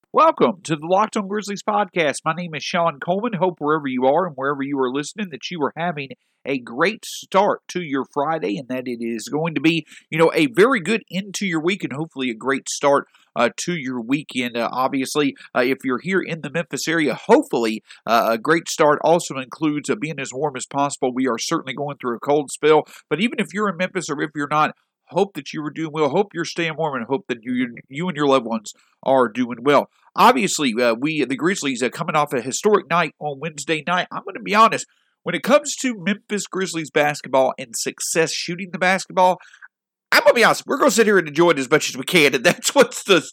Welcome to the Locked On Grizzlies podcast. My name is Sean Coleman. Hope wherever you are and wherever you are listening that you are having a great start to your Friday and that it is going to be, a very good end to your week and hopefully a great start to your weekend. Obviously, if you're here in the Memphis area, hopefully a great start also includes being as warm as possible. We are certainly going through a cold spell, but even if you're in Memphis or if you're not, hope that you are doing well. Hope you're staying warm and hope that you and your loved ones are doing well. Obviously, the Grizzlies, coming off a historic night on Wednesday night. I'm going to be honest. When it comes to Memphis Grizzlies basketball and success shooting the basketball, I'm going to be honest. We're going to sit here and enjoy it as much as we can, and that's going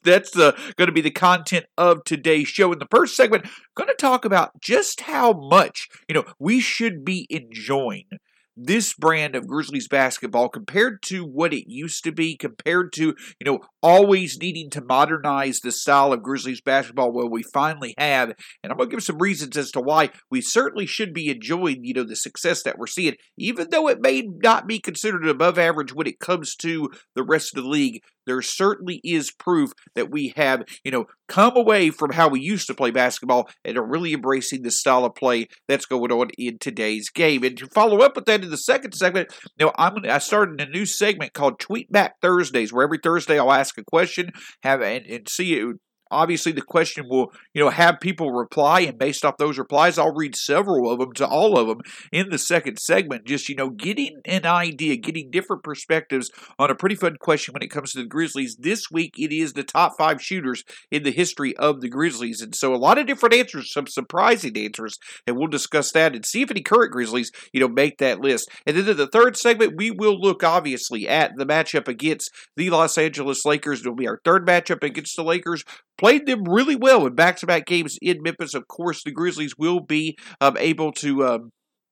to be the content of today's show. In the first segment, I'm going to talk about just how much we should be enjoying this brand of Grizzlies basketball compared to what it used to be, compared to, always needing to modernize the style of Grizzlies basketball, well, we finally have. And I'm going to give some reasons as to why we certainly should be enjoying, the success that we're seeing, even though it may not be considered above average when it comes to the rest of the league. There certainly is proof that we have, come away from how we used to play basketball and are really embracing the style of play that's going on in today's game. And to follow up with that in the second segment, I started a new segment called Tweet Back Thursdays, where every Thursday I'll ask a question, and see it. Obviously, the question will, have people reply, and based off those replies, I'll read several of them to all of them in the second segment. Just, getting an idea, getting different perspectives on a pretty fun question when it comes to the Grizzlies. This week, it is the top 5 shooters in the history of the Grizzlies. And so a lot of different answers, some surprising answers, and we'll discuss that and see if any current Grizzlies, make that list. And then in the third segment, we will look, obviously, at the matchup against the Los Angeles Lakers. It will be our third matchup against the Lakers. Played them really well in back-to-back games in Memphis. Of course, the Grizzlies will be able to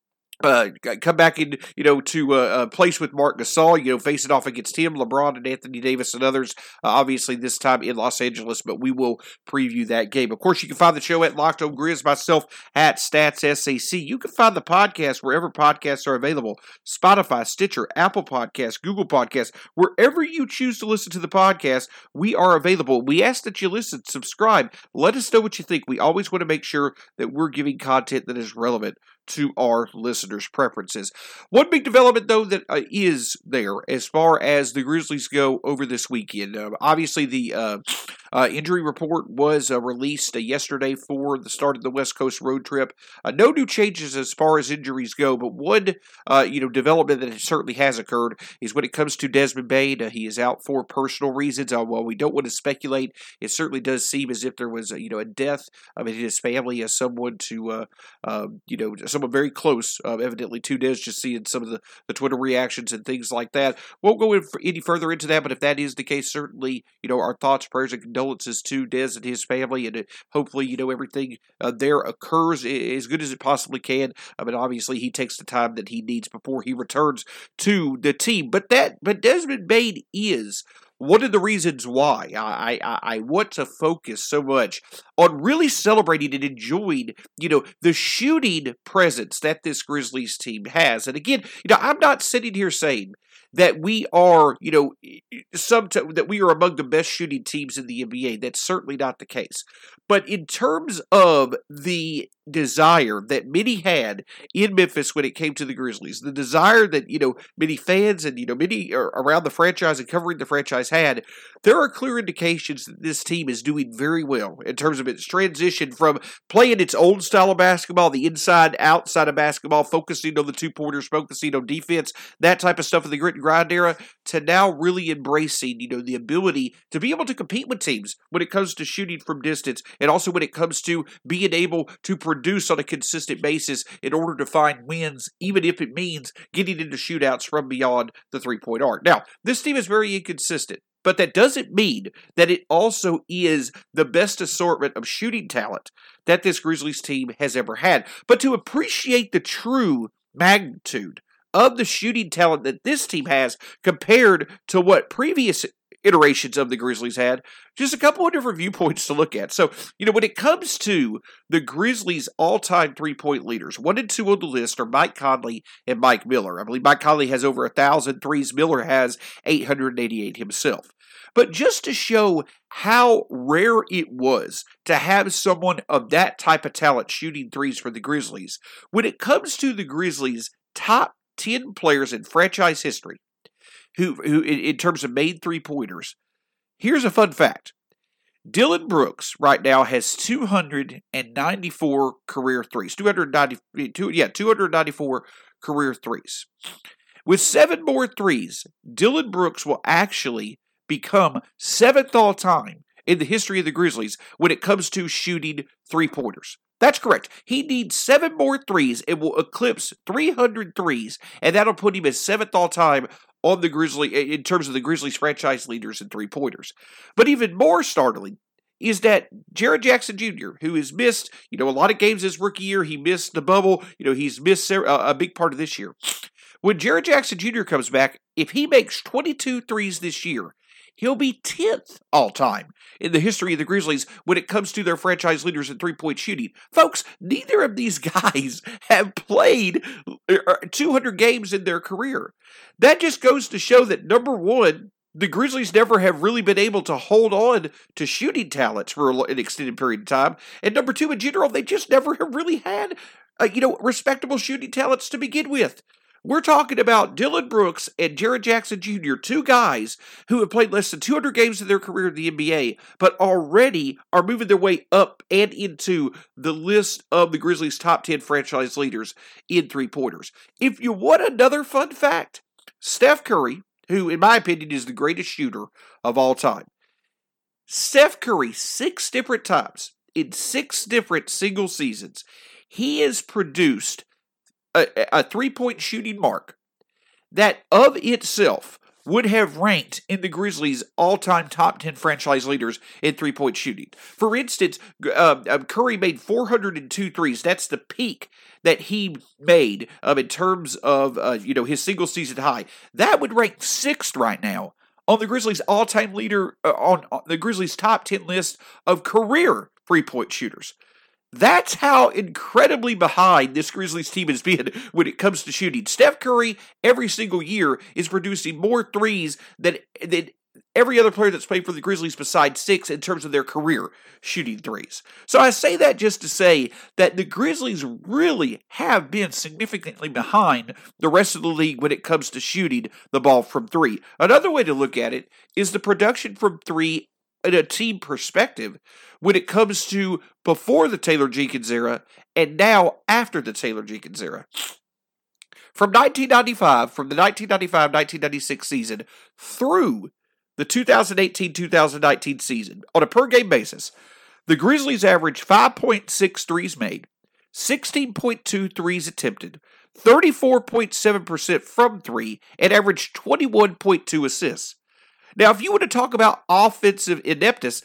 come back in, to a place with Marc Gasol, facing off against him, LeBron and Anthony Davis and others, obviously this time in Los Angeles, but we will preview that game. Of course, you can find the show at Locked On Grizz, myself at StatsSAC. You can find the podcast wherever podcasts are available, Spotify, Stitcher, Apple Podcasts, Google Podcasts, wherever you choose to listen to the podcast, we are available. We ask that you listen, subscribe, let us know what you think. We always want to make sure that we're giving content that is relevant to our listeners' preferences. One big development, though, that is there as far as the Grizzlies go over this weekend. Obviously, the injury report was released yesterday for the start of the West Coast road trip. No new changes as far as injuries go, but one development that certainly has occurred is when it comes to Desmond Bane. He is out for personal reasons. While we don't want to speculate, it certainly does seem as if there was a death in his family as someone to someone very close, evidently to Des, just seeing some of the Twitter reactions and things like that. Won't go any further into that, but if that is the case, certainly, our thoughts, prayers, and condolences to Des and his family, and hopefully, everything there occurs as good as it possibly can. Obviously, he takes the time that he needs before he returns to the team. But Desmond Bane is one of the reasons why I want to focus so much on really celebrating and enjoying, the shooting presence that this Grizzlies team has. And again, I'm not sitting here saying that we are, that we are among the best shooting teams in the NBA. That's certainly not the case. But in terms of the desire that many had in Memphis when it came to the Grizzlies, the desire that, many fans and, many around the franchise and covering the franchise had, there are clear indications that this team is doing very well in terms of its transition from playing its old style of basketball, the inside, outside of basketball, focusing on the two-pointers, focusing on defense, that type of stuff in the grit and grind era, to now really embracing, the ability to be able to compete with teams when it comes to shooting from distance, and also when it comes to being able to produce on a consistent basis in order to find wins, even if it means getting into shootouts from beyond the three-point arc. Now, this team is very inconsistent, but that doesn't mean that it also is the best assortment of shooting talent that this Grizzlies team has ever had. But to appreciate the true magnitude of the shooting talent that this team has compared to what previous iterations of the Grizzlies had, just a couple of different viewpoints to look at. So, when it comes to the Grizzlies' all-time three-point leaders, 1 and 2 on the list are Mike Conley and Mike Miller. I believe Mike Conley has over 1,000 threes. Miller has 888 himself. but just to show how rare it was to have someone of that type of talent shooting threes for the Grizzlies. When it comes to the Grizzlies' top 10 players in franchise history, who in terms of made three-pointers, here's a fun fact. Dillon Brooks right now has 294 career threes. 294 career threes. With 7 more threes, Dillon Brooks will actually become 7th all-time in the history of the Grizzlies when it comes to shooting three-pointers. That's correct. He needs 7 more threes. It will eclipse 300 threes, and that'll put him as 7th all-time on the in terms of the Grizzlies franchise leaders in three-pointers. But even more startling is that Jaren Jackson Jr., who has missed, a lot of games his rookie year, he missed the bubble, he's missed a big part of this year. When Jaren Jackson Jr. comes back, if he makes 22 threes this year, he'll be 10th all-time in the history of the Grizzlies when it comes to their franchise leaders in three-point shooting. Folks, neither of these guys have played 200 games in their career. That just goes to show that, number one, the Grizzlies never have really been able to hold on to shooting talents for an extended period of time. And number two, in general, they just never have really had, respectable shooting talents to begin with. We're talking about Dillon Brooks and Jaren Jackson Jr., 2 guys who have played less than 200 games in their career in the NBA, but already are moving their way up and into the list of the Grizzlies' top 10 franchise leaders in three-pointers. If you want another fun fact, Steph Curry, who in my opinion is the greatest shooter of all time, Steph Curry, 6 different times in 6 different single seasons, he has produced a three-point shooting mark that of itself would have ranked in the Grizzlies' all-time top 10 franchise leaders in three-point shooting. For instance, Curry made 402 threes. That's the peak that he made in terms of his single-season high. That would rank 6th right now on the Grizzlies' all-time leader on the Grizzlies' top 10 list of career three-point shooters. That's how incredibly behind this Grizzlies team has been when it comes to shooting. Steph Curry, every single year, is producing more threes than every other player that's played for the Grizzlies besides 6 in terms of their career shooting threes. So I say that just to say that the Grizzlies really have been significantly behind the rest of the league when it comes to shooting the ball from 3. Another way to look at it is the production from 3 in a team perspective when it comes to before the Taylor Jenkins era and now after the Taylor Jenkins era. From the 1995-1996 season through the 2018-2019 season, on a per-game basis, the Grizzlies averaged 5.6 threes made, 16.2 threes attempted, 34.7% from 3, and averaged 21.2 assists. Now, if you want to talk about offensive ineptness,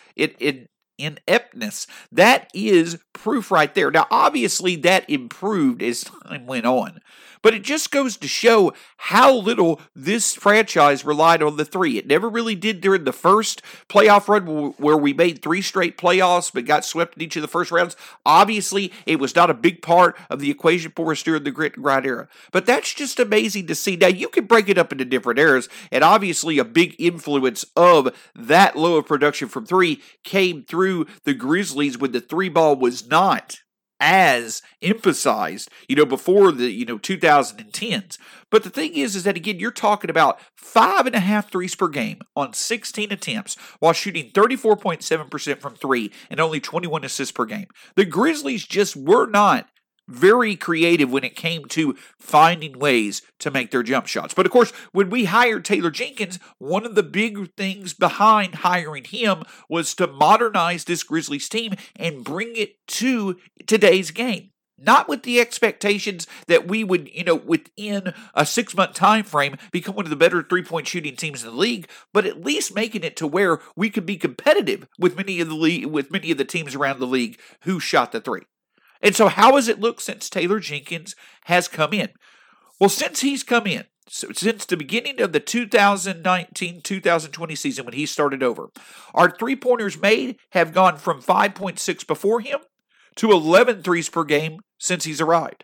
that is proof right there. Now, obviously, that improved as time went on. But it just goes to show how little this franchise relied on the 3. It never really did during the first playoff run where we made 3 straight playoffs but got swept in each of the first rounds. Obviously, it was not a big part of the equation for us during the grit and grind era. But that's just amazing to see. Now, you can break it up into different eras, and obviously a big influence of that low of production from 3 came through the Grizzlies when the 3 ball was not as emphasized, before the, 2010s. But the thing is that, again, you're talking about 5.5 threes per game on 16 attempts while shooting 34.7% from 3 and only 21 assists per game. The Grizzlies just were not very creative when it came to finding ways to make their jump shots. But of course, when we hired Taylor Jenkins, one of the big things behind hiring him was to modernize this Grizzlies team and bring it to today's game. Not with the expectations that we would, within a 6-month time frame, become one of the better three-point shooting teams in the league, but at least making it to where we could be competitive with many of the teams around the league who shot the 3. And so how has it looked since Taylor Jenkins has come in? Well, since he's come in, since the beginning of the 2019-2020 season when he started over, our three-pointers made have gone from 5.6 before him to 11 threes per game since he's arrived.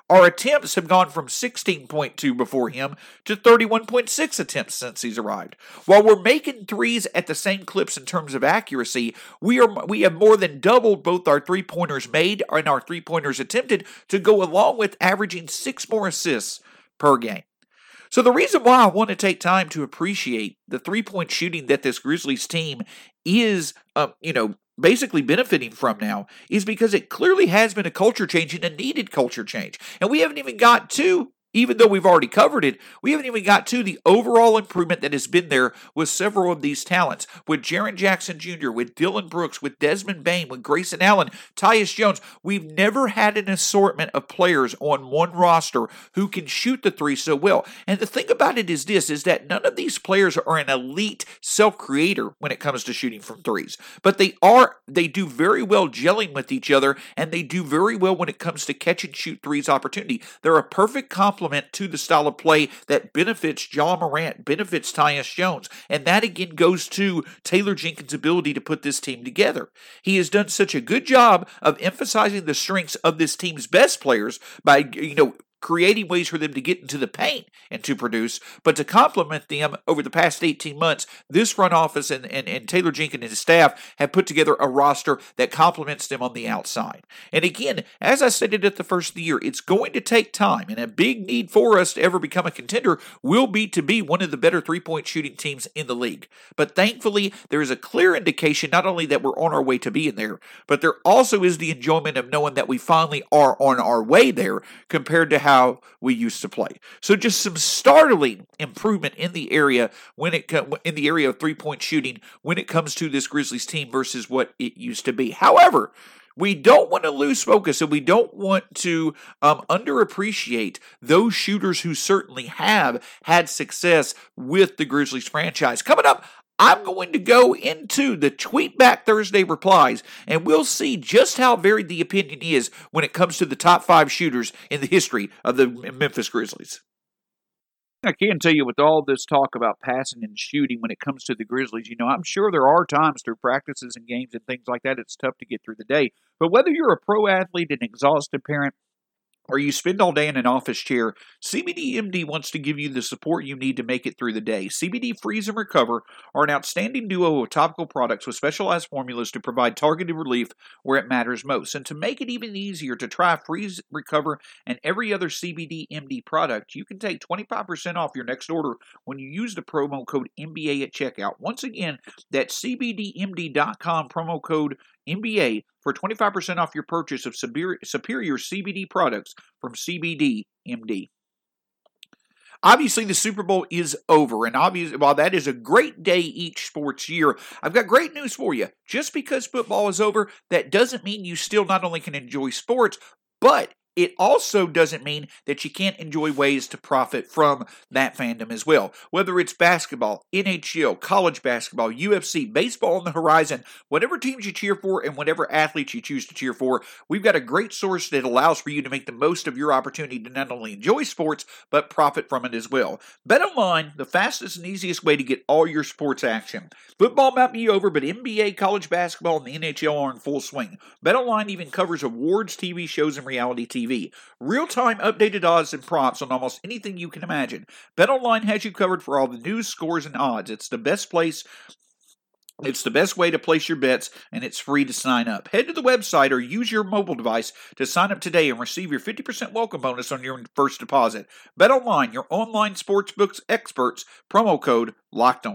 Our attempts have gone from 16.2 before him to 31.6 attempts since he's arrived. While we're making threes at the same clips in terms of accuracy, we have more than doubled both our three-pointers made and our three-pointers attempted to go along with averaging 6 more assists per game. So the reason why I want to take time to appreciate the three-point shooting that this Grizzlies team is, basically benefiting from now is because it clearly has been a culture change and a needed culture change. And we haven't even got to, even though we've already covered it, we haven't even got to the overall improvement that has been there with several of these talents. With Jaren Jackson Jr., with Dillon Brooks, with Desmond Bane, with Grayson Allen, Tyus Jones. We've never had an assortment of players on one roster who can shoot the three so well. And the thing about it is this, is that none of these players are an elite self-creator when it comes to shooting from threes. But they do very well gelling with each other, and they do very well when it comes to catch and shoot threes opportunity. They're a perfect complement to the style of play that benefits Ja Morant, benefits Tyus Jones. And that again goes to Taylor Jenkins' ability to put this team together. He has done such a good job of emphasizing the strengths of this team's best players by, creating ways for them to get into the paint and to produce, but to complement them over the past 18 months, this front office and Taylor Jenkins and his staff have put together a roster that complements them on the outside. And again, as I stated at the first of the year, it's going to take time, and a big need for us to ever become a contender will be to be one of the better three-point shooting teams in the league. But thankfully, there is a clear indication not only that we're on our way to being there, but there also is the enjoyment of knowing that we finally are on our way there compared to how we used to play. So just some startling improvement in the area of three-point shooting when it comes to this Grizzlies team versus what it used to be. However, we don't want to lose focus, and we don't want to underappreciate those shooters who certainly have had success with the Grizzlies franchise. Coming up, I'm going to go into the Tweet Back Thursday replies, and we'll see just how varied the opinion is when it comes to the top 5 shooters in the history of the Memphis Grizzlies. I can tell you with all this talk about passing and shooting when it comes to the Grizzlies, I'm sure there are times through practices and games and things like that, it's tough to get through the day. But whether you're a pro athlete, an exhausted parent, or you spend all day in an office chair, CBD MD wants to give you the support you need to make it through the day. CBD Freeze and Recover are an outstanding duo of topical products with specialized formulas to provide targeted relief where it matters most. And to make it even easier to try Freeze, Recover, and every other CBD MD product, you can take 25% off your next order when you use the promo code MBA at checkout. Once again, that's CBDMD.com, promo code MBA for 25% off your purchase of superior CBD products from CBD MD. Obviously, the Super Bowl is over, and obviously, while that is a great day each sports year, I've got great news for you. Just because football is over, that doesn't mean you still not only can enjoy sports, but it also doesn't mean that you can't enjoy ways to profit from that fandom as well. Whether it's basketball, NHL, college basketball, UFC, baseball on the horizon, whatever teams you cheer for and whatever athletes you choose to cheer for, we've got a great source that allows for you to make the most of your opportunity to not only enjoy sports, but profit from it as well. BetOnline, the fastest and easiest way to get all your sports action. Football might be over, but NBA, college basketball, and the NHL are in full swing. BetOnline even covers awards, TV shows, and reality TV. Real-time updated odds and props on almost anything you can imagine. BetOnline has you covered for all the news, scores, and odds. It's the best way to place your bets, and it's free to sign up. Head to the website or use your mobile device to sign up today and receive your 50% welcome bonus on your first deposit. BetOnline, your online sportsbooks experts, promo code LOCKEDON.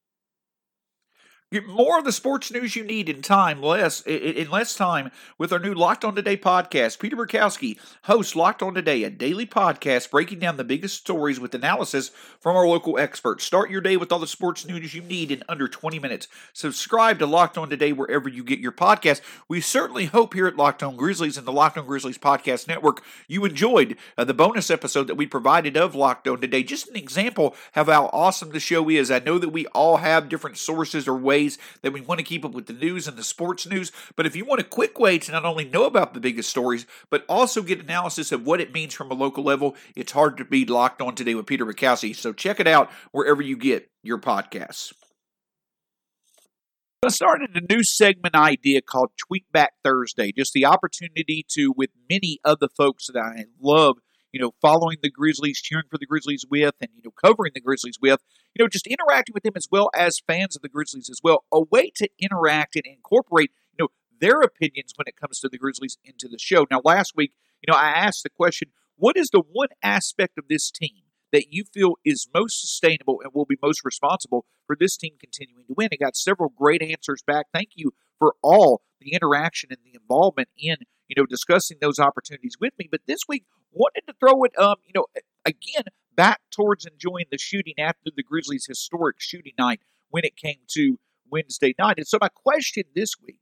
Get more of the sports news you need in less time with our new Locked On Today podcast. Peter Bukowski hosts Locked On Today, a daily podcast breaking down the biggest stories with analysis from our local experts. Start your day with all the sports news you need in under 20 minutes. Subscribe to Locked On Today wherever you get your podcast. We certainly hope here at Locked On Grizzlies and the Locked On Grizzlies Podcast Network you enjoyed the bonus episode that we provided of Locked On Today. Just an example of how awesome the show is. I know that we all have different sources or ways that we want to keep up with the news and the sports news, but if you want a quick way to not only know about the biggest stories, but also get analysis of what it means from a local level, it's hard to be Locked On Today with Peter Bukowski. So check it out wherever you get your podcasts. I started a new segment idea called Tweet Back Thursday. Just the opportunity to, with many of the folks that I love, following the Grizzlies, cheering for the Grizzlies with, and, covering the Grizzlies with, just interacting with them as well as fans of the Grizzlies as well. A way to interact and incorporate, their opinions when it comes to the Grizzlies into the show. Now, last week, I asked the question, what is the one aspect of this team that you feel is most sustainable and will be most responsible for this team continuing to win? I got several great answers back. Thank you for all the interaction and the involvement in, discussing those opportunities with me. But this week, wanted to throw it, again, back towards enjoying the shooting after the Grizzlies' historic shooting night when it came to Wednesday night. And so my question this week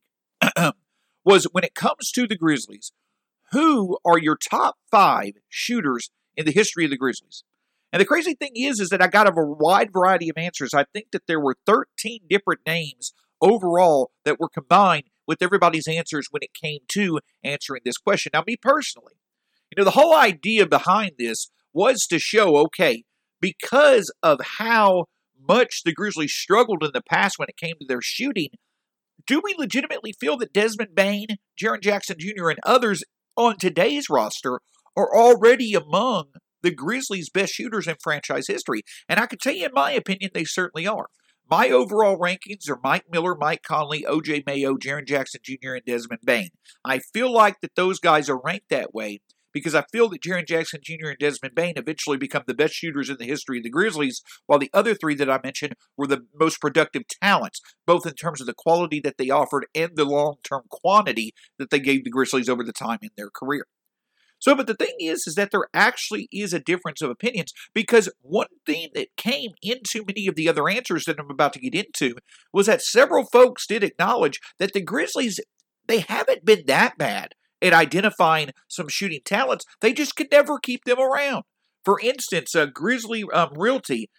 was, when it comes to the Grizzlies, who are your top 5 shooters in the history of the Grizzlies? And the crazy thing is that I got a wide variety of answers. I think that there were 13 different names overall that were combined with everybody's answers when it came to answering this question. Now, me personally, the whole idea behind this was to show, okay, because of how much the Grizzlies struggled in the past when it came to their shooting, do we legitimately feel that Desmond Bane, Jaren Jackson Jr., and others on today's roster are already among the Grizzlies' best shooters in franchise history? And I can tell you, in my opinion, they certainly are. My overall rankings are Mike Miller, Mike Conley, O.J. Mayo, Jaren Jackson Jr., and Desmond Bane. I feel like that those guys are ranked that way because I feel that Jaren Jackson Jr. and Desmond Bane eventually become the best shooters in the history of the Grizzlies, while the other 3 that I mentioned were the most productive talents, both in terms of the quality that they offered and the long-term quantity that they gave the Grizzlies over the time in their career. So, but the thing is that there actually is a difference of opinions, because one thing that came into many of the other answers that I'm about to get into was that several folks did acknowledge that the Grizzlies, they haven't been that bad at identifying some shooting talents. They just could never keep them around. For instance, Grizzly Realty,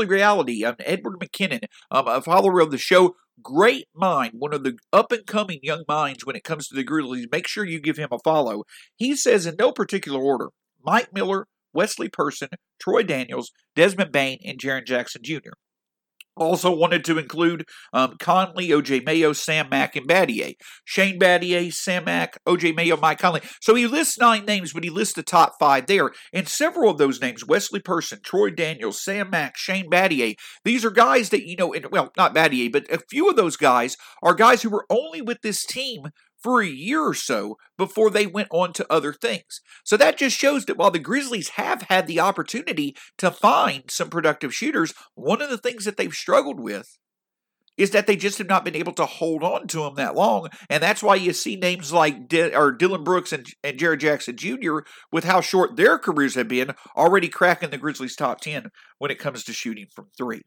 Edward McKinnon, a follower of the show, great mind, one of the up-and-coming young minds when it comes to the Grizzlies. Make sure you give him a follow. He says, in no particular order, Mike Miller, Wesley Person, Troy Daniels, Desmond Bane, and Jaren Jackson Jr. Also wanted to include Conley, O.J. Mayo, Sam Mack, and Battier. Shane Battier, Sam Mack, O.J. Mayo, Mike Conley. So he lists 9 names, but he lists the top 5 there. And several of those names, Wesley Person, Troy Daniels, Sam Mack, Shane Battier, these are guys that, not Battier, but a few of those guys are guys who were only with this team for a year or so before they went on to other things. So that just shows that while the Grizzlies have had the opportunity to find some productive shooters, one of the things that they've struggled with is that they just have not been able to hold on to them that long. And that's why you see names like Dylan Brooks and Jaren Jackson Jr., with how short their careers have been, already cracking the Grizzlies' top 10 when it comes to shooting from 3.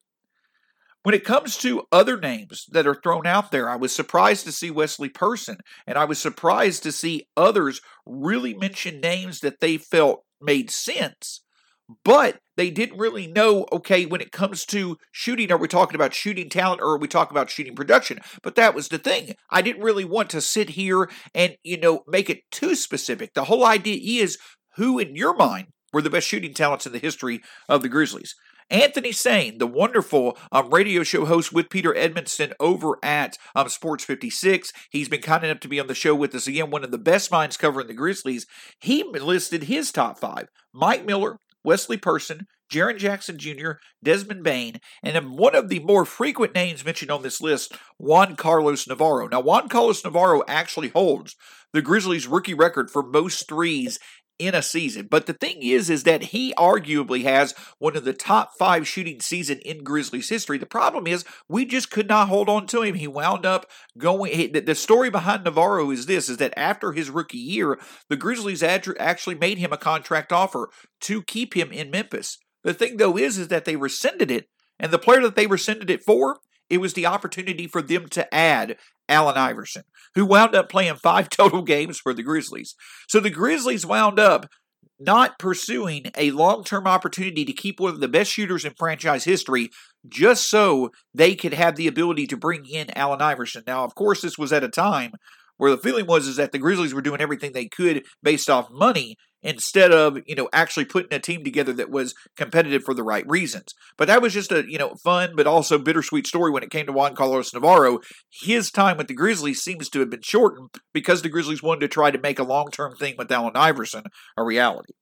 When it comes to other names that are thrown out there, I was surprised to see Wesley Person, and I was surprised to see others really mention names that they felt made sense, but they didn't really know, okay, when it comes to shooting, are we talking about shooting talent or are we talking about shooting production? But that was the thing. I didn't really want to sit here and, make it too specific. The whole idea is, who in your mind were the best shooting talents in the history of the Grizzlies? Anthony Sane, the wonderful radio show host with Peter Edmondson over at Sports 56. He's been kind enough to be on the show with us again, one of the best minds covering the Grizzlies. He listed his top 5. Mike Miller, Wesley Person, Jaren Jackson Jr., Desmond Bane, and then one of the more frequent names mentioned on this list, Juan Carlos Navarro. Now, Juan Carlos Navarro actually holds the Grizzlies' rookie record for most threes in a season. But the thing is that he arguably has one of the top 5 shooting season in Grizzlies history. The problem is we just could not hold on to him. He wound up going. The story behind Navarro is this, is that after his rookie year, the Grizzlies actually made him a contract offer to keep him in Memphis. The thing, though, is that they rescinded it, and the player that they rescinded it for, it was the opportunity for them to add Allen Iverson, who wound up playing 5 total games for the Grizzlies. So the Grizzlies wound up not pursuing a long-term opportunity to keep one of the best shooters in franchise history just so they could have the ability to bring in Allen Iverson. Now, of course, this was at a time where the feeling was is that the Grizzlies were doing everything they could based off money instead of, actually putting a team together that was competitive for the right reasons. But that was just a, fun but also bittersweet story when it came to Juan Carlos Navarro. His time with the Grizzlies seems to have been shortened because the Grizzlies wanted to try to make a long-term thing with Allen Iverson a reality.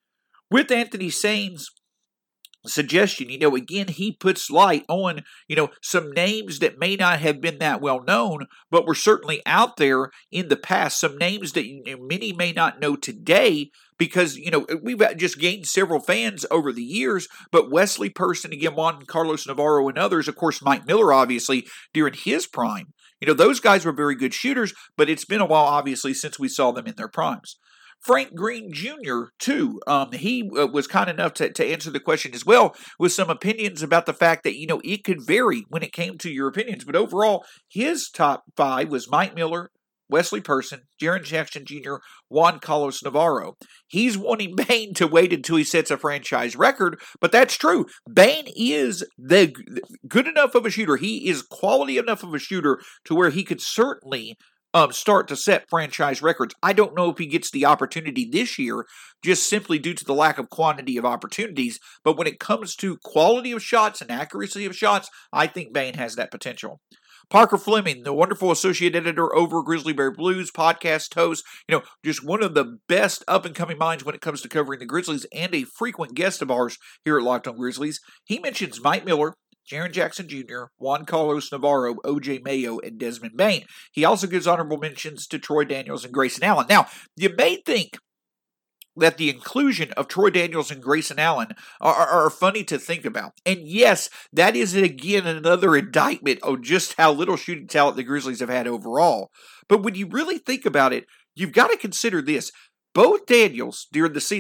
With Anthony Sain's suggestion, again, he puts light on, some names that may not have been that well known, but were certainly out there in the past. Some names that many may not know today because, we've just gained several fans over the years, but Wesley Person, again, Juan Carlos Navarro and others, of course, Mike Miller, obviously, during his prime. Those guys were very good shooters, but it's been a while, obviously, since we saw them in their primes. Frank Green Jr., too, he was kind enough to answer the question as well with some opinions about the fact that, it could vary when it came to your opinions. But overall, his top 5 was Mike Miller, Wesley Person, Jaren Jackson Jr., Juan Carlos Navarro. He's wanting Bane to wait until he sets a franchise record, but that's true. Bane is the good enough of a shooter. He is quality enough of a shooter to where he could certainly start to set franchise records. I don't know if he gets the opportunity this year, just simply due to the lack of quantity of opportunities. But when it comes to quality of shots and accuracy of shots, I think Bane has that potential. Parker Fleming, the wonderful associate editor over Grizzly Bear Blues, podcast host, just one of the best up-and-coming minds when it comes to covering the Grizzlies and a frequent guest of ours here at Locked On Grizzlies. He mentions Mike Miller, Jaren Jackson Jr., Juan Carlos Navarro, O.J. Mayo, and Desmond Bane. He also gives honorable mentions to Troy Daniels and Grayson Allen. Now, you may think that the inclusion of Troy Daniels and Grayson Allen are funny to think about. And yes, that is, again, another indictment on just how little shooting talent the Grizzlies have had overall. But when you really think about it, you've got to consider this. Both Daniels, during the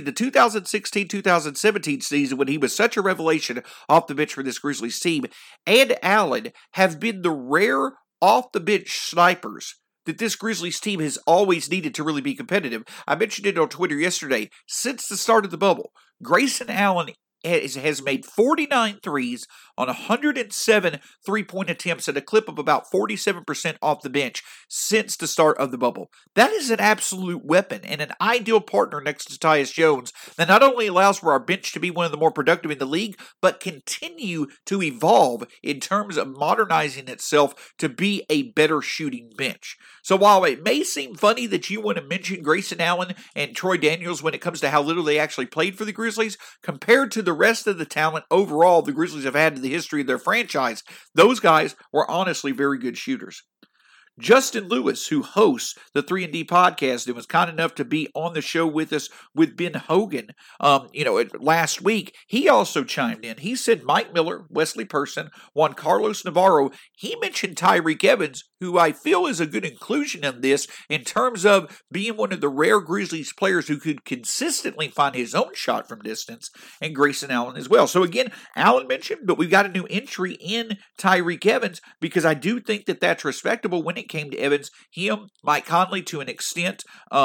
2016-2017 season, when he was such a revelation off the bench for this Grizzlies team, and Allen have been the rare off-the-bench snipers that this Grizzlies team has always needed to really be competitive. I mentioned it on Twitter yesterday. Since the start of the bubble, Grayson Allen has made 49 threes on 107 three-point attempts at a clip of about 47% off the bench since the start of the bubble. That is an absolute weapon and an ideal partner next to Tyus Jones that not only allows for our bench to be one of the more productive in the league, but continue to evolve in terms of modernizing itself to be a better shooting bench. So while it may seem funny that you want to mention Grayson Allen and Troy Daniels when it comes to how little they actually played for the Grizzlies, compared to the rest of the talent overall the Grizzlies have had in the history of their franchise, those guys were honestly very good shooters. Justin Lewis, who hosts the 3&D podcast and was kind enough to be on the show with us with Ben Hogan, last week, he also chimed in. He said Mike Miller, Wesley Person, Juan Carlos Navarro. He mentioned Tyreke Evans, who I feel is a good inclusion in this in terms of being one of the rare Grizzlies players who could consistently find his own shot from distance, and Grayson Allen as well. So again, Allen mentioned, but we've got a new entry in Tyreke Evans because I do think that that's respectable when it came to Evans. Him, Mike Conley to an extent,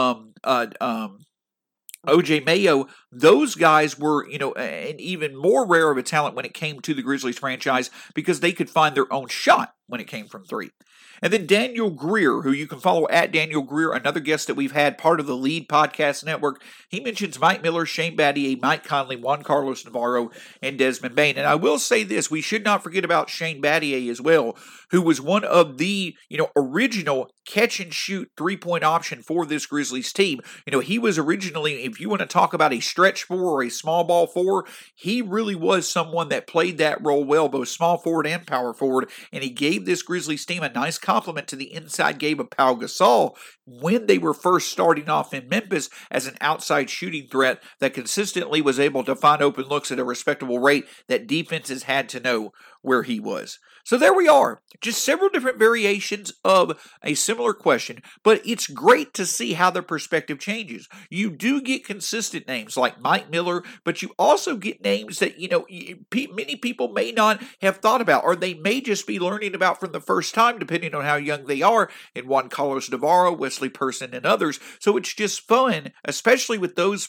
O.J. Mayo, those guys were, an even more rare of a talent when it came to the Grizzlies franchise because they could find their own shot when it came from three. And then Daniel Greer, who you can follow at Daniel Greer, another guest that we've had, part of the Lead Podcast Network. He mentions Mike Miller, Shane Battier, Mike Conley, Juan Carlos Navarro, and Desmond Bane. And I will say this, we should not forget about Shane Battier as well, who was one of the, original catch-and-shoot three-point option for this Grizzlies team. He was originally, if you want to talk about a stretch four or a small ball four, he really was someone that played that role well, both small forward and power forward, and he gave this Grizzlies team a nice compliment to the inside game of Pau Gasol when they were first starting off in Memphis as an outside shooting threat that consistently was able to find open looks at a respectable rate that defenses had to know where he was. So there we are, just several different variations of a similar question, but it's great to see how the perspective changes. You do get consistent names like Mike Miller, but you also get names that, many people may not have thought about, or they may just be learning about from the first time, depending on how young they are, in Juan Carlos Navarro, Wesley Person, and others. So it's just fun, especially with those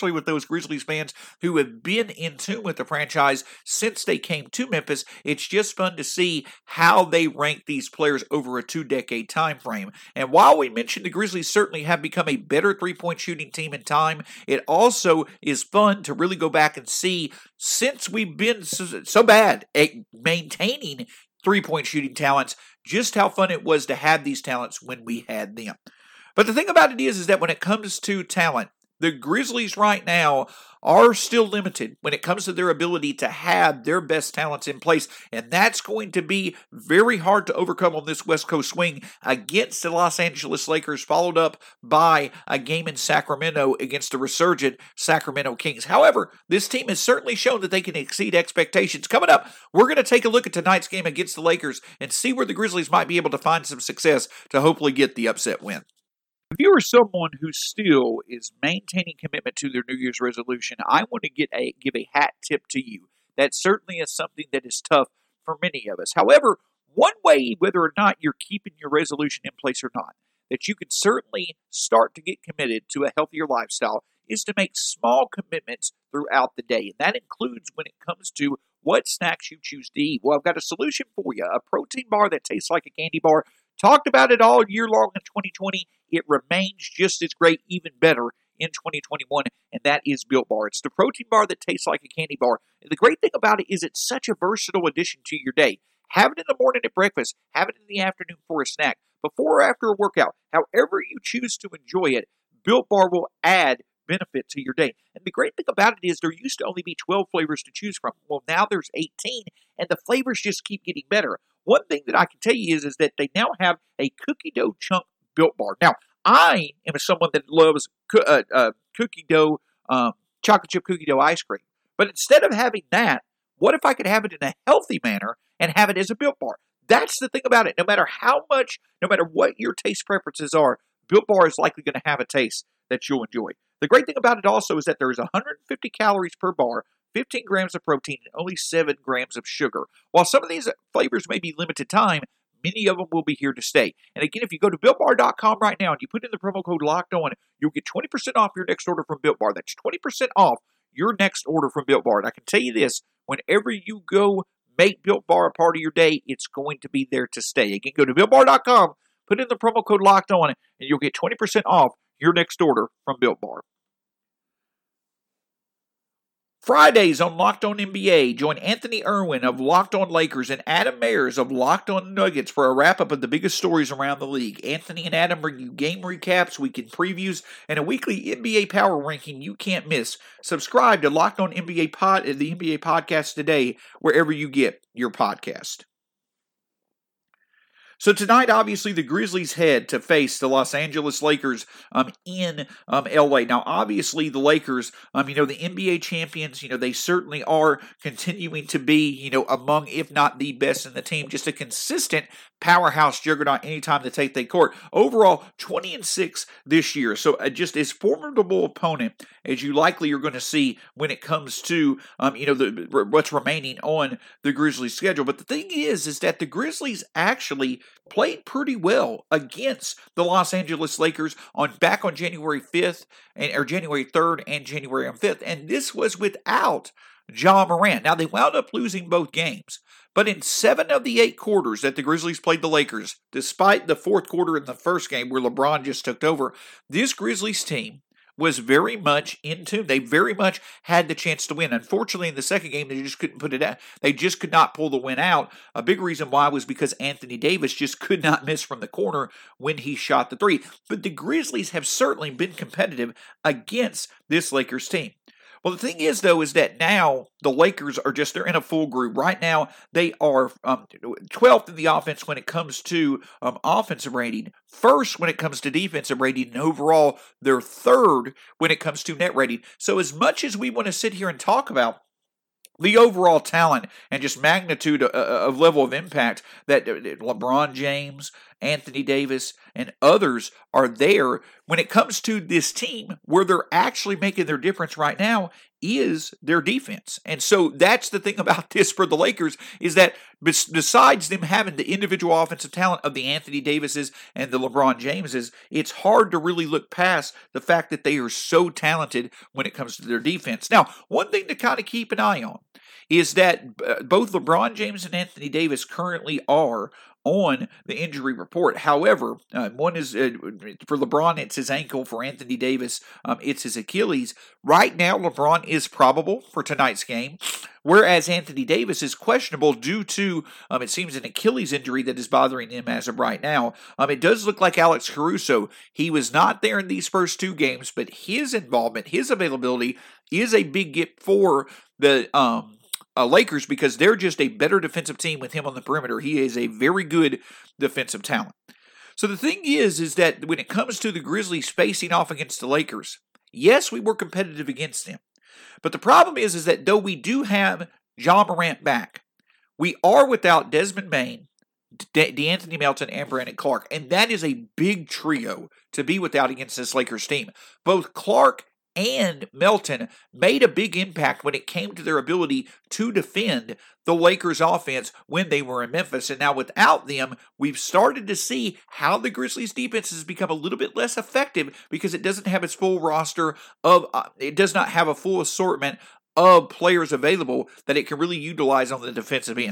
Grizzlies fans who have been in tune with the franchise since they came to Memphis. It's just fun to see how they rank these players over a 2-decade time frame. And while we mentioned the Grizzlies certainly have become a better three-point shooting team in time, it also is fun to really go back and see, since we've been so bad at maintaining three-point shooting talents, just how fun it was to have these talents when we had them. But the thing about it is that when it comes to talent, the Grizzlies right now are still limited when it comes to their ability to have their best talents in place, and that's going to be very hard to overcome on this West Coast swing against the Los Angeles Lakers, followed up by a game in Sacramento against the resurgent Sacramento Kings. However, this team has certainly shown that they can exceed expectations. Coming up, we're going to take a look at tonight's game against the Lakers and see where the Grizzlies might be able to find some success to hopefully get the upset win. If you are someone who still is maintaining commitment to their New Year's resolution, I want to give a hat tip to you. That certainly is something that is tough for many of us. However, one way, whether or not you're keeping your resolution in place or not, that you can certainly start to get committed to a healthier lifestyle is to make small commitments throughout the day. And that includes when it comes to what snacks you choose to eat. Well, I've got a solution for you, a protein bar that tastes like a candy bar. Talked about it all year long in 2020. It remains just as great, even better in 2021, and that is Built Bar. It's the protein bar that tastes like a candy bar. And the great thing about it is it's such a versatile addition to your day. Have it in the morning at breakfast. Have it in the afternoon for a snack. Before or after a workout. However you choose to enjoy it, Built Bar will add benefit to your day. And the great thing about it is there used to only be 12 flavors to choose from. Well, now there's 18, and the flavors just keep getting better. One thing that I can tell you is that they now have a cookie dough chunk Built Bar. Now, I am someone that loves cookie dough, chocolate chip cookie dough ice cream. But instead of having that, what if I could have it in a healthy manner and have it as a Built Bar? That's the thing about it. No matter what your taste preferences are, Built Bar is likely going to have a taste that you'll enjoy. The great thing about it also is that there's 150 calories per bar, 15 grams of protein, and only 7 grams of sugar. While some of these flavors may be limited time, many of them will be here to stay. And again, if you go to BuiltBar.com right now and you put in the promo code LOCKEDON, you'll get 20% off your next order from Built Bar. That's 20% off your next order from Built Bar. And I can tell you this, whenever you go make Built Bar a part of your day, it's going to be there to stay. Again, go to BuiltBar.com, put in the promo code LOCKEDON, and you'll get 20% off your next order from Built Bar. Fridays on Locked On NBA, join Anthony Irwin of Locked On Lakers and Adam Mayers of Locked On Nuggets for a wrap-up of the biggest stories around the league. Anthony and Adam bring you game recaps, weekend previews, and a weekly NBA power ranking you can't miss. Subscribe to Locked On NBA the NBA podcast today, wherever you get your podcast. So tonight, obviously, the Grizzlies head to face the Los Angeles Lakers in L.A. Now, obviously, the Lakers, the NBA champions, they certainly are continuing to be, among, if not the best in the team, just a consistent powerhouse juggernaut anytime they take the court. Overall, 20-6 this year. So just as formidable opponent as you likely are going to see when it comes to, what's remaining on the Grizzlies schedule. But the thing is that the Grizzlies actually played pretty well against the Los Angeles Lakers back on January 5th or January 3rd and January 5th. And this was without Ja Morant. Now, they wound up losing both games. But in 7 of the 8 quarters that the Grizzlies played the Lakers, despite the fourth quarter in the first game where LeBron just took over, this Grizzlies team was very much in tune. They very much had the chance to win. Unfortunately, in the second game, they just couldn't put it out. They just could not pull the win out. A big reason why was because Anthony Davis just could not miss from the corner when he shot the three. But the Grizzlies have certainly been competitive against this Lakers team. Well, the thing is, though, is that now the Lakers they're in a full group. Right now, they are 12th in the offense when it comes to offensive rating, first when it comes to defensive rating, and overall, they're third when it comes to net rating. So as much as we want to sit here and talk about the overall talent and just magnitude of level of impact that LeBron James, Anthony Davis, and others are there, when it comes to this team, where they're actually making their difference right now is their defense. And so that's the thing about this for the Lakers, is that besides them having the individual offensive talent of the Anthony Davises and the LeBron Jameses, it's hard to really look past the fact that they are so talented when it comes to their defense. Now, one thing to kind of keep an eye on is that both LeBron James and Anthony Davis currently are on the injury report. However, one is for LeBron, it's his ankle. For Anthony Davis, it's his Achilles. Right now, LeBron is probable for tonight's game, whereas Anthony Davis is questionable due to, it seems, an Achilles injury that is bothering him as of right now. It does look like Alex Caruso. He was not there in these first two games, but his involvement, his availability is a big get for the Lakers, because they're just a better defensive team with him on the perimeter. He is a very good defensive talent. So the thing is that when it comes to the Grizzlies facing off against the Lakers, yes, we were competitive against them. But the problem is that though we do have Ja Morant back, we are without Desmond Bane, DeAnthony Melton, and Brandon Clark. And that is a big trio to be without against this Lakers team. Both Clark and Melton made a big impact when it came to their ability to defend the Lakers offense when they were in Memphis. And now without them, we've started to see how the Grizzlies defense has become a little bit less effective because it doesn't have its full roster of, it does not have a full assortment of players available that it can really utilize on the defensive end.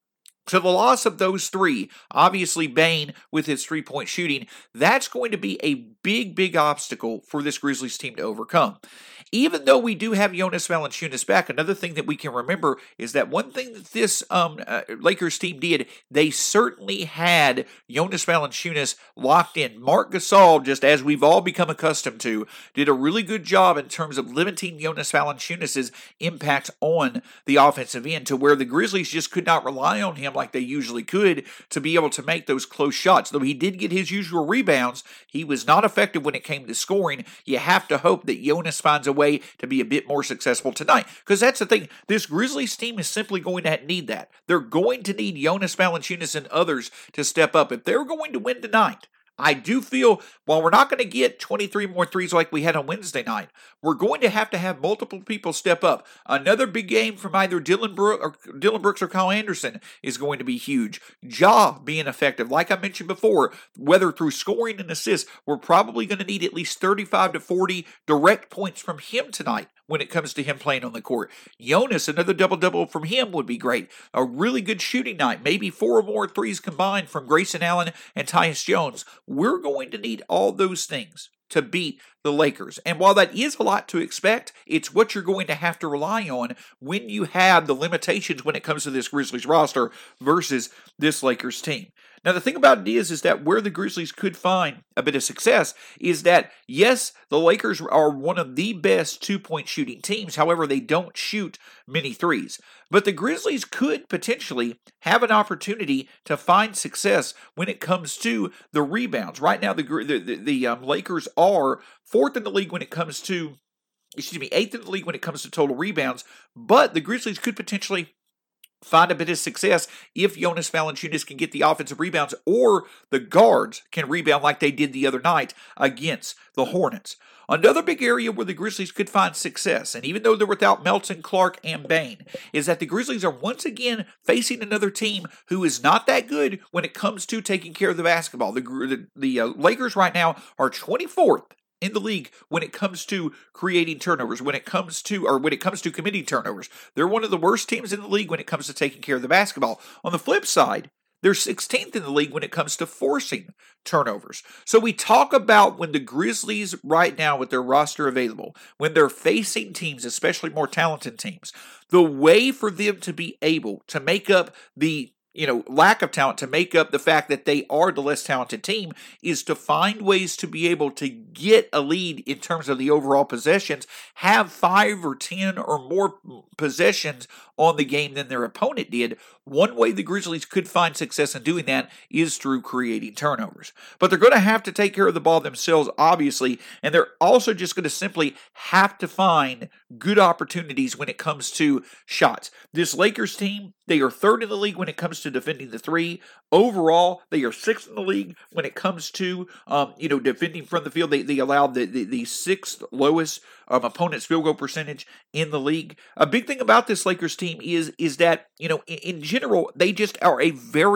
So the loss of those three, obviously Bane with his three-point shooting, that's going to be a big, big obstacle for this Grizzlies team to overcome. Even though we do have Jonas Valanciunas back, another thing that we can remember is that one thing that this Lakers team did, they certainly had Jonas Valanciunas locked in. Marc Gasol, just as we've all become accustomed to, did a really good job in terms of limiting Jonas Valanciunas' impact on the offensive end to where the Grizzlies just could not rely on him like they usually could to be able to make those close shots. Though he did get his usual rebounds, he was not effective when it came to scoring. You have to hope that Jonas finds a way to be a bit more successful tonight, because that's the thing. This Grizzlies team is simply going to need that. They're going to need Jonas Valanciunas and others to step up if they're going to win tonight. I do feel, while we're not going to get 23 more threes like we had on Wednesday night, we're going to have multiple people step up. Another big game from either Dylan Brooks or Kyle Anderson is going to be huge. Ja being effective, like I mentioned before, whether through scoring and assists, we're probably going to need at least 35 to 40 direct points from him tonight when it comes to him playing on the court. Jonas, another double-double from him would be great. A really good shooting night, maybe 4 or more threes combined from Grayson Allen and Tyus Jones. We're going to need all those things to beat the Lakers. And while that is a lot to expect, it's what you're going to have to rely on when you have the limitations when it comes to this Grizzlies roster versus this Lakers team. Now, the thing about it is that where the Grizzlies could find a bit of success is that, yes, the Lakers are one of the best two-point shooting teams. However, they don't shoot many threes. But the Grizzlies could potentially have an opportunity to find success when it comes to the rebounds. Right now, the Lakers are fourth in the league when it comes to, eighth in the league when it comes to total rebounds. But the Grizzlies could potentially find a bit of success if Jonas Valanciunas can get the offensive rebounds, or the guards can rebound like they did the other night against the Hornets. Another big area where the Grizzlies could find success, and even though they're without Melton, Clark, and Bane, is that the Grizzlies are once again facing another team who is not that good when it comes to taking care of the basketball. The Lakers right now are 24th in the league when it comes to creating turnovers, when it comes to committing turnovers. They're one of the worst teams in the league when it comes to taking care of the basketball. On the flip side, they're 16th in the league when it comes to forcing turnovers. So we talk about when the Grizzlies right now with their roster available, when they're facing teams, especially more talented teams, the way for them to be able to make up the lack of talent, to make up the fact that they are the less talented team, is to find ways to be able to get a lead in terms of the overall possessions, have 5 or 10 or more possessions on the game than their opponent did. One way the Grizzlies could find success in doing that is through creating turnovers. But they're going to have to take care of the ball themselves, obviously, and they're also just going to simply have to find good opportunities when it comes to shots. This Lakers team, they are third in the league when it comes to defending the three. Overall, they are sixth in the league when it comes to defending from the field. They allowed the sixth lowest opponent's field goal percentage in the league. A big thing about this Lakers team is that in general they just are a very,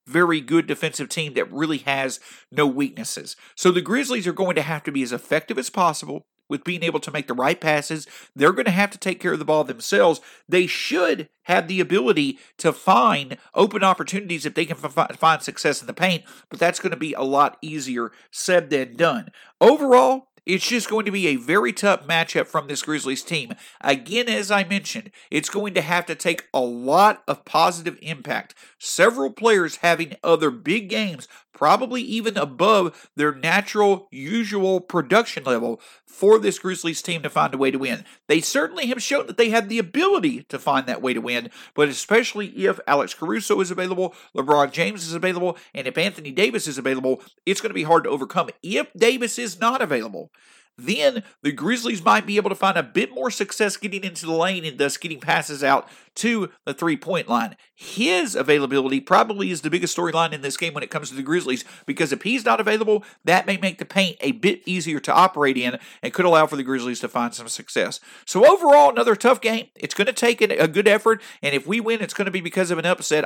very good defensive team that really has no weaknesses. So the Grizzlies are going to have to be as effective as possible with being able to make the right passes. They're going to have to take care of the ball themselves. They should have the ability to find open opportunities if they can find success in the paint, but that's going to be a lot easier said than done. Overall, it's just going to be a very tough matchup from this Grizzlies team. Again, as I mentioned, it's going to have to take a lot of positive impact. Several players having other big games, probably even above their natural, usual production level for this Grizzlies team to find a way to win. They certainly have shown that they have the ability to find that way to win, but especially if Alex Caruso is available, LeBron James is available, and if Anthony Davis is available, it's going to be hard to overcome. If Davis is not available, then the Grizzlies might be able to find a bit more success getting into the lane and thus getting passes out to the three-point line. His availability probably is the biggest storyline in this game when it comes to the Grizzlies, because if he's not available, that may make the paint a bit easier to operate in and could allow for the Grizzlies to find some success. So overall, another tough game. It's going to take a good effort, and if we win, it's going to be because of an upset.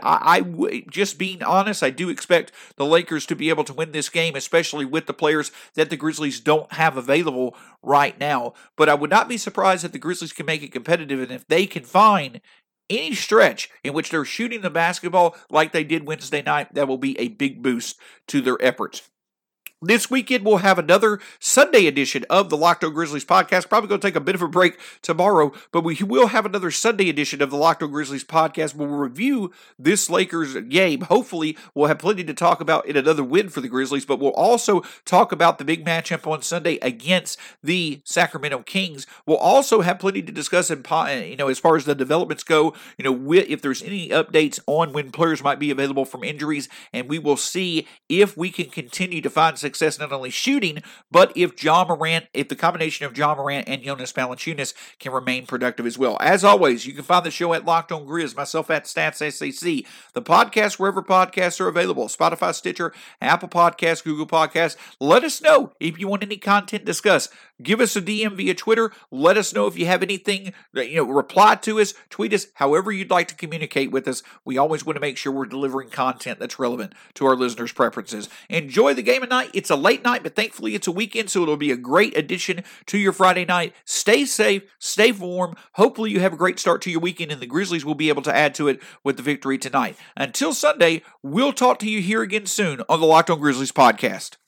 Just being honest, I do expect the Lakers to be able to win this game, especially with the players that the Grizzlies don't have available right now. But I would not be surprised if the Grizzlies can make it competitive, and if they can find any stretch in which they're shooting the basketball like they did Wednesday night, that will be a big boost to their efforts. This weekend, we'll have another Sunday edition of the Locked On Grizzlies podcast. Probably going to take a bit of a break tomorrow, but we will have another Sunday edition of the Locked On Grizzlies podcast. We'll review this Lakers game. Hopefully, we'll have plenty to talk about in another win for the Grizzlies, but we'll also talk about the big matchup on Sunday against the Sacramento Kings. We'll also have plenty to discuss as far as the developments go, if there's any updates on when players might be available from injuries, and we will see if we can continue to find success not only shooting, but if the combination of Ja Morant and Jonas Valanciunas can remain productive as well. As always, you can find the show at Locked On Grizz, myself at StatsSAC, the podcast wherever podcasts are available, Spotify, Stitcher, Apple Podcasts, Google Podcasts. Let us know if you want any content discussed. Give us a DM via Twitter. Let us know if you have anything, reply to us, tweet us, however you'd like to communicate with us. We always want to make sure we're delivering content that's relevant to our listeners' preferences. Enjoy the game tonight. It's a late night, but thankfully it's a weekend, so it'll be a great addition to your Friday night. Stay safe, stay warm. Hopefully you have a great start to your weekend, and the Grizzlies will be able to add to it with the victory tonight. Until Sunday, we'll talk to you here again soon on the Locked On Grizzlies podcast.